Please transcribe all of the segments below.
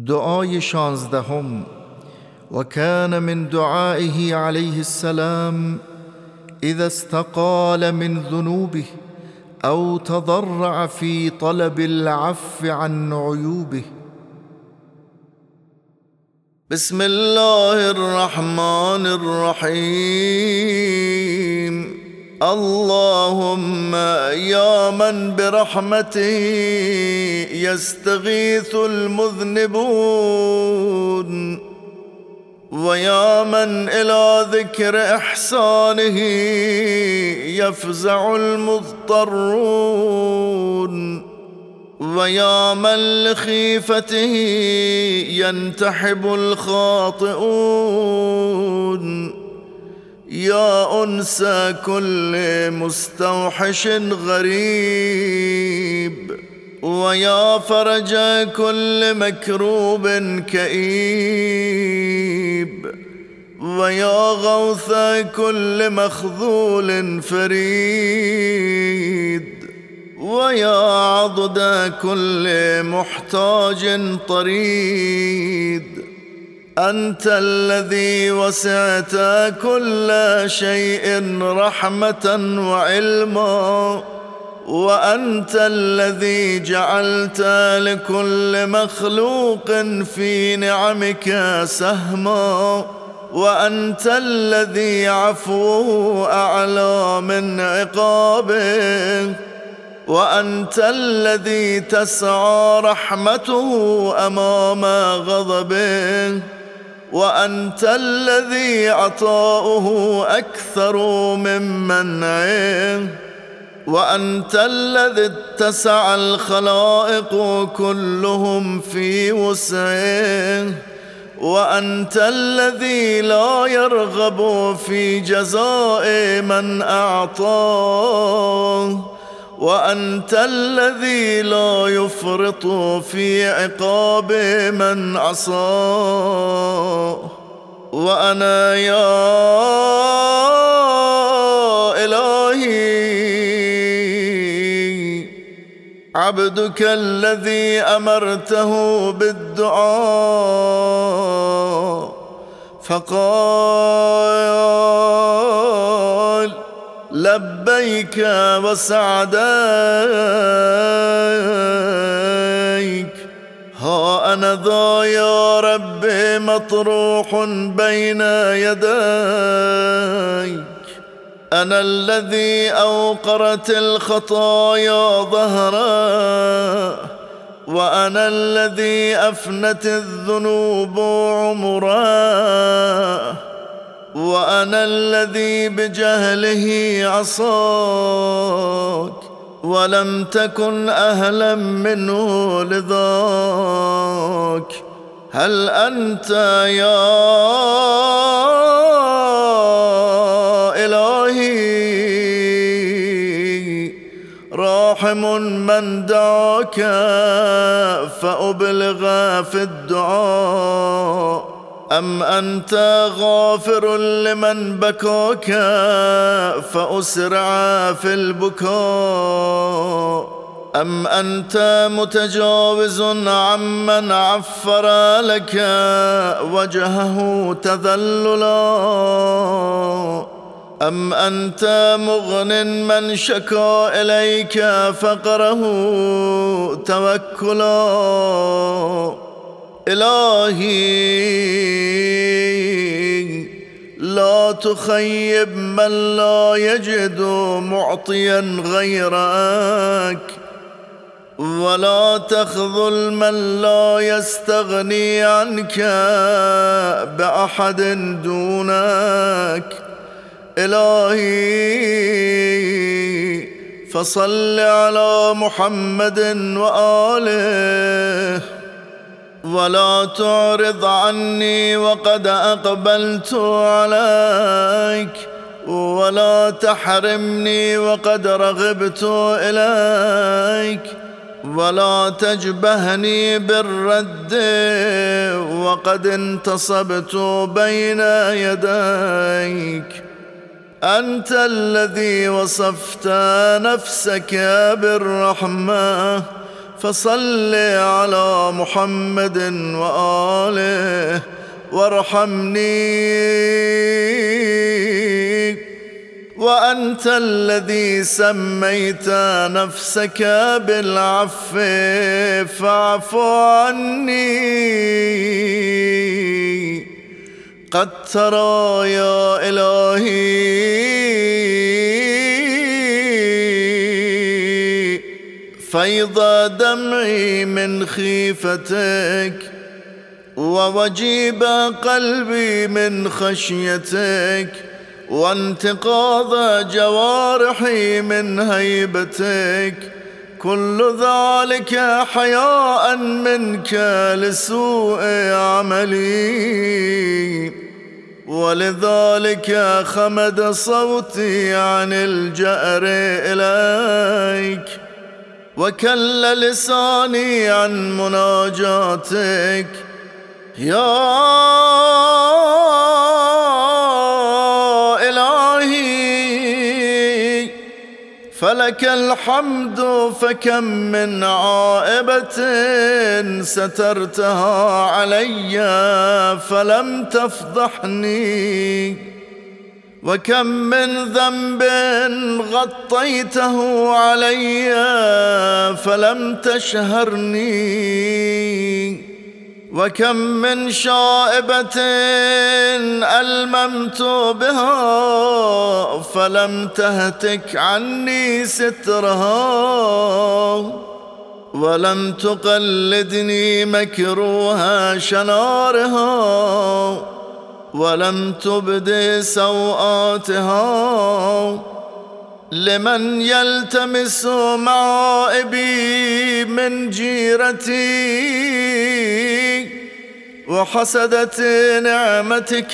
دعای 16. وكان من دعائه عليه السلام إذا استقال من ذنوبه أو تضرع في طلب العفو عن عيوبه. بسم الله الرحمن الرحيم. اللهم يا من برحمته يستغيث المذنبون، ويا من إلى ذكر إحسانه يفزع المضطرون، ويا من لخيفته ينتحب الخاطئون، يا أنس كل مستوحش غريب، ويا فرج كل مكروب كئيب، ويا غوث كل مخذول فريد، ويا عضد كل محتاج طريد. أنت الذي وسعت كل شيء رحمة وعلما، وأنت الذي جعلت لكل مخلوق في نعمك سهما، وأنت الذي عفوه أعلى من عقابه، وأنت الذي تسعى رحمته أمام غضبه، وأنت الذي عطاؤه أكثر من منعه، وأنت الذي اتسع الخلائق كلهم في وسعه، وأنت الذي لا يرغب في جزاء من أعطاه، وأنت الذي لا يفرط في عقاب من عصاه. وأنا يا إلهي عبدك الذي أمرته بالدعاء فقال لبيك وسعديك. ها أنا ذا يا رب مطروح بين يديك، أنا الذي أوقرت الخطايا ظهرا، وأنا الذي أفنت الذنوب عمرا، وأنا الذي بجهله عصاك ولم تكن أهلا منه لذاك. هل أنت يا إلهي راحم من دعاك فأبلغ في الدعاء، أم أنت غافر لمن بكاك فأسرع في البكاء، أم أنت متجاوز عمن عفر لك وجهه تذللا، أم أنت مغن من شكا إليك فقره توكلا. إلهي لا تخيب من لا يجد معطيا غيرك، ولا تخذل من لا يستغني عنك بأحد دونك. إلهي فصل على محمد وآله، ولا تعرض عني وقد أقبلت عليك، ولا تحرمني وقد رغبت إليك، ولا تجبهني بالرد وقد انتصبت بين يديك. أنت الذي وصفت نفسك بالرحمة فصل على محمد وآله وارحمني. وأنت الذي سميت نفسك بالعفو فاعف عني. قد ترى يا إلهي فيض دمعي من خيفتك، ووجيب قلبي من خشيتك، وانتقاض جوارحي من هيبتك، كل ذلك حياء منك لسوء عملي. ولذلك خمد صوتي عن الجأر إليك، وكل لساني عن مناجاتك. يا إلهي فلك الحمد، فكم من عائبة سترتها علي فلم تفضحني، وكم من ذنب غطيته علي فلم تشهرني، وكم من شائبة ألممت بها فلم تهتك عني سترها، ولم تقلدني مكروها شنارها، ولم تبد سوآتها. لمن يلتمس معائبي من جيرتي، وحسدت نعمتك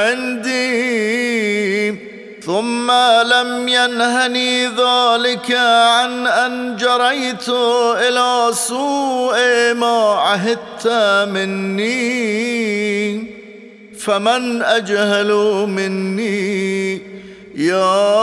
عندي، ثم لم ينهني ذلك عن أن جريت إلى سوء ما عهدت مني. فمن أجهل مني يا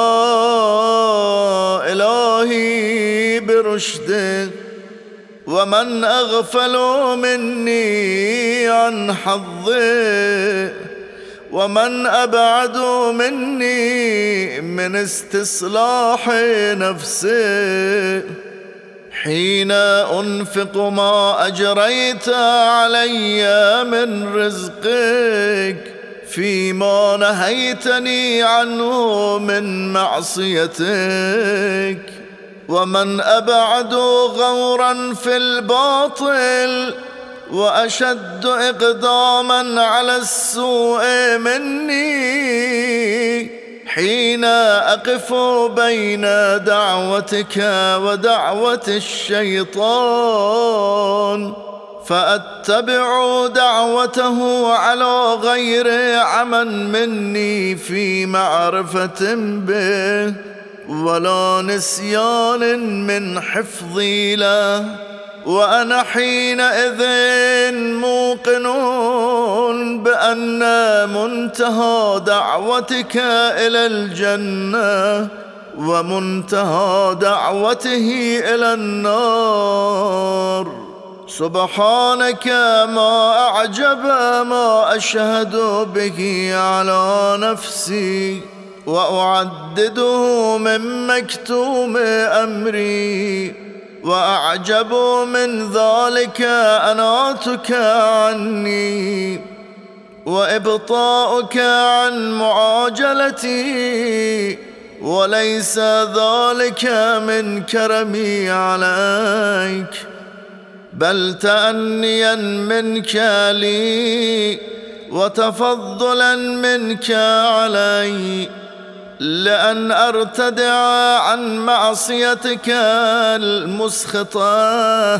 إلهي برشدك، ومن أغفل مني عن حظي، ومن أبعد مني من استصلاح نفسي. حين أنفق ما أجريت علي من رزقك فيما نهيتني عنه من معصيتك، ومن أبعد غورا في الباطل وأشد إقداما على السوء مني، حين أقف بين دعوتك ودعوة الشيطان فأتبع دعوته على غير عمل مني في معرفة به ولا نسيان من حفظي له، وأنا حينئذ موقن بأن منتهى دعوتك إلى الجنة ومنتهى دعوته إلى النار. سبحانك ما أعجب ما أشهد به على نفسي، وأعدده من مكتوم أمري، وأعجب من ذلك أناتك عني وإبطاؤك عن معاجلتي، وليس ذلك من كرمي عليك بل تأنيا منك لي وتفضلا منك علي، لأن أرتدع عن معصيتك المسخطة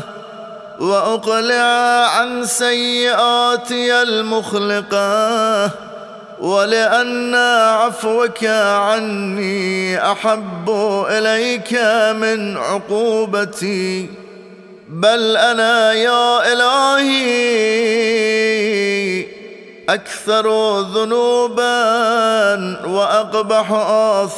وأقلع عن سيئاتي المخلقة، ولأن عفوك عني أحب إليك من عقوبتي. بل أنا يا إلهي أكثر ذنوبا وأقبح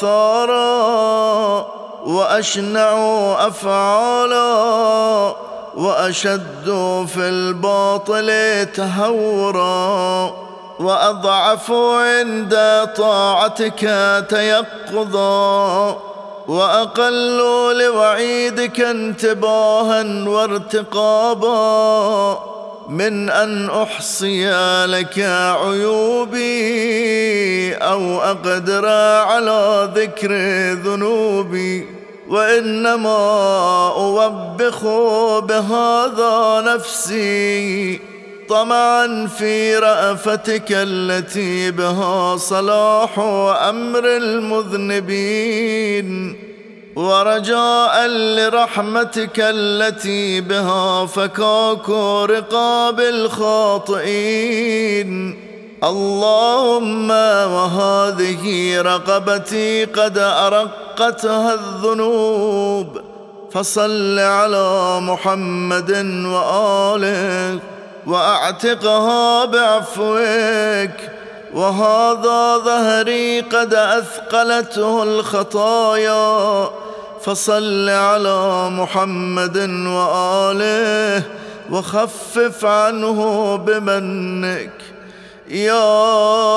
آثارا وأشنع أفعالا وأشد في الباطل تهورا، وأضعف عند طاعتك تيقظا، وأقل لوعيدك انتباها وارتقابا، من أن أحصي لك عيوبي أو أقدر على ذكر ذنوبي. وإنما أوبخ بهذا نفسي طمعا في رأفتك التي بها صلاح أمر المذنبين، ورجاء لرحمتك التي بها فكاك رقاب الخاطئين. اللهم وهذه رقبتي قد أرقتها الذنوب، فصل على محمد وآله وأعتقها بعفوك. وهذا ظهري قد أثقلته الخطايا، فصل على محمد وآله وخفف عنه بمنك. يا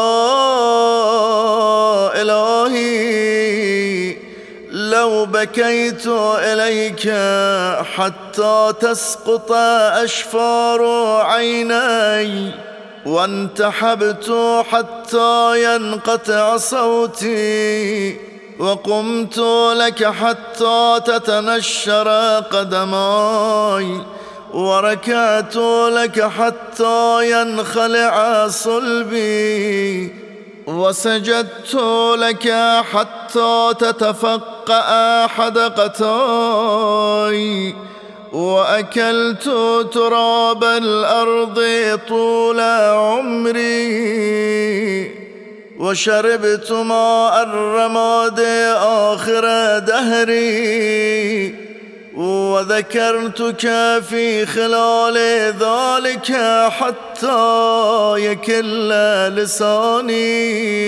إلهي لو بكيت إليك حتى تسقط أشفار عيني، وانتحبت حتى ينقطع صوتي، وقمت لك حتى تتنشر قدماي، وركعت لك حتى ينخلع صلبي، وسجدت لك حتى تتفقأ حدقتاي، وأكلت تراب الأرض طول عمري، وشربت ماء الرماد آخر دهري، وذكرتك في خلال ذلك حتى يكل لساني،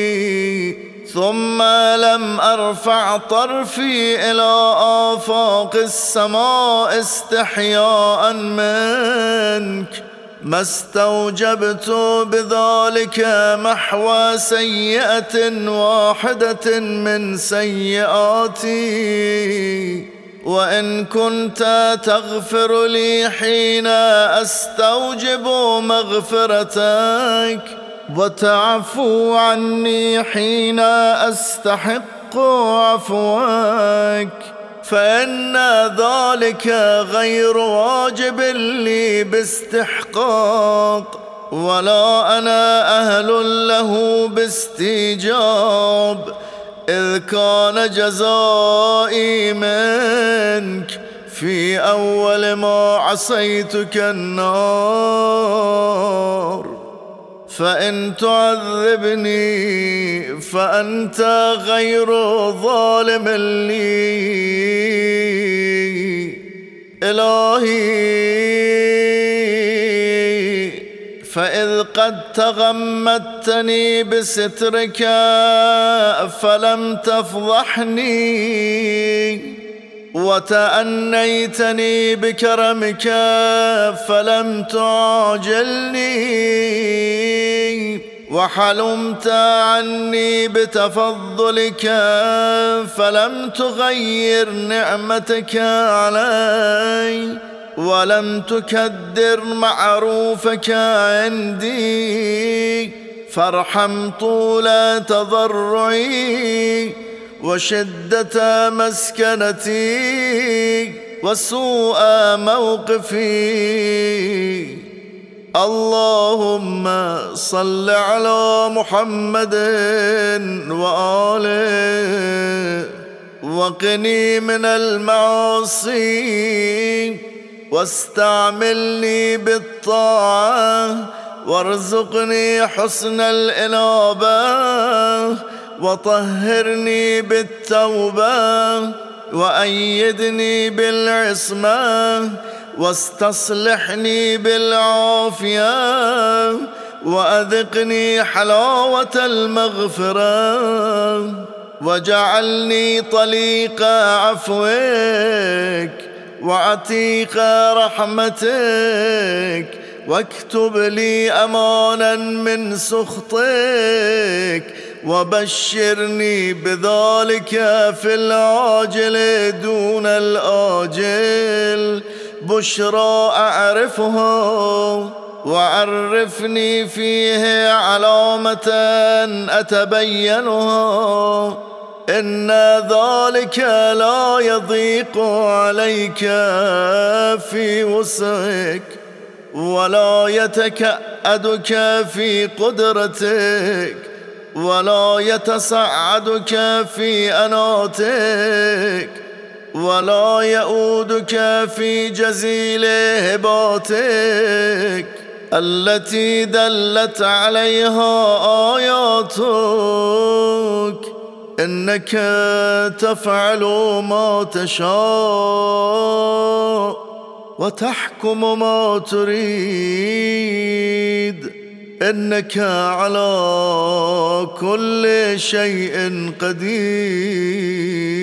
ثم لم أرفع طرفي إلى آفاق السماء استحياء منك، ما استوجبت بذلك محو سيئة واحدة من سيئاتي. وإن كنت تغفر لي حين أستوجب مغفرتك، وتعفو عني حين أستحق عفوك، فإن ذلك غير واجب لي باستحقاق، ولا أنا أهل له باستيجاب، إذ كان جزائي منك في أول ما عصيتك النار. فإن تعذبني فأنت غير ظالم لي. إلهي فإذ قد تغمدتني بسترك فلم تفضحني، وتأنيتني بكرمك فلم تعجلني، وحلمت عني بتفضلك فلم تغير نعمتك علي، ولم تكدر معروفك عندي، فارحم طول تضرعي وشدة مسكنتي وسوء موقفي. اللهم صل على محمد وآله، وقني من المعاصي، واستعملني بالطاعة، وارزقني حسن الإنابة، وطهرني بالتوبة، وأيدني بالعصمة، واستصلحني بالعافية، وأذقني حلاوة المغفرة، واجعلني طليق عفوك، وعتيق رحمتك، واكتب لي أمانا من سخطك، وبشرني بذلك في العاجل دون الآجل، بشرى أعرفها، وعرفني فيه علامة أتبينها، إن ذلك لا يضيق عليك في وسعك، ولا يتكأدك في قدرتك، ولا يتصعدك في أناتك، ولا يؤودك في جزيل هباتك التي دلت عليها آياتك، إنك تفعل ما تشاء وتحكم ما تريد، إنك على كل شيء قدير.